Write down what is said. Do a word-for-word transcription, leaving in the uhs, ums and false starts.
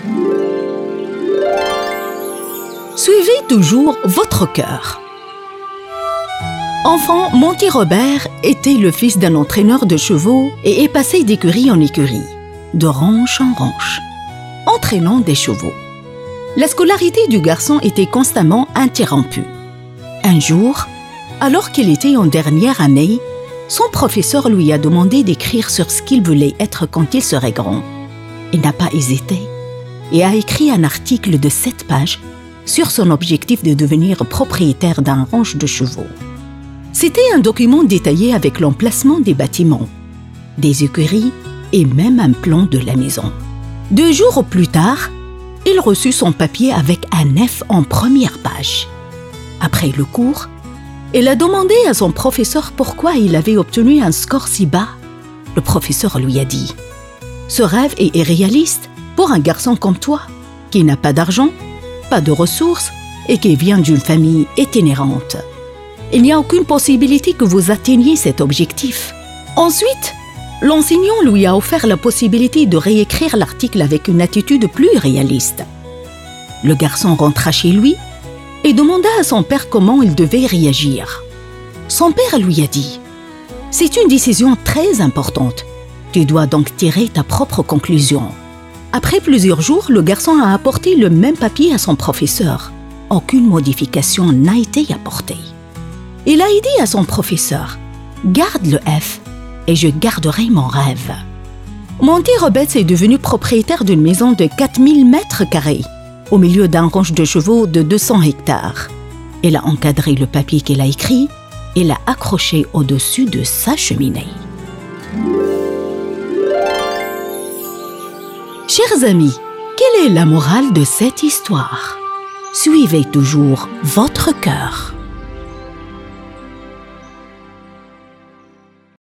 Suivez toujours votre cœur. Enfant, Monty Robert était le fils d'un entraîneur de chevaux et est passé d'écurie en écurie, de ranch en ranch, entraînant des chevaux. La scolarité du garçon était constamment interrompue. Un jour, alors qu'il était en dernière année, son professeur lui a demandé d'écrire sur ce qu'il voulait être quand il serait grand. Il n'a pas hésité et a écrit un article de sept pages sur son objectif de devenir propriétaire d'un ranch de chevaux. C'était un document détaillé avec l'emplacement des bâtiments, des écuries et même un plan de la maison. Deux jours plus tard, il reçut son papier avec un F en première page. Après le cours, il a demandé à son professeur pourquoi il avait obtenu un score si bas. Le professeur lui a dit « Ce rêve est irréaliste pour un garçon comme toi, qui n'a pas d'argent, pas de ressources et qui vient d'une famille itinérante. Il n'y a aucune possibilité que vous atteigniez cet objectif. » Ensuite, l'enseignant lui a offert la possibilité de réécrire l'article avec une attitude plus réaliste. Le garçon rentra chez lui et demanda à son père comment il devait réagir. Son père lui a dit « C'est une décision très importante. Tu dois donc tirer ta propre conclusion. » Après plusieurs jours, le garçon a apporté le même papier à son professeur. Aucune modification n'a été apportée. Il a dit à son professeur « Garde le F et je garderai mon rêve. » Monty Roberts est devenu propriétaire d'une maison de quatre mille mètres carrés au milieu d'un ranch de chevaux de deux cents hectares. Il a encadré le papier qu'il a écrit et l'a accroché au-dessus de sa cheminée. Chers amis, quelle est la morale de cette histoire? Suivez toujours votre cœur.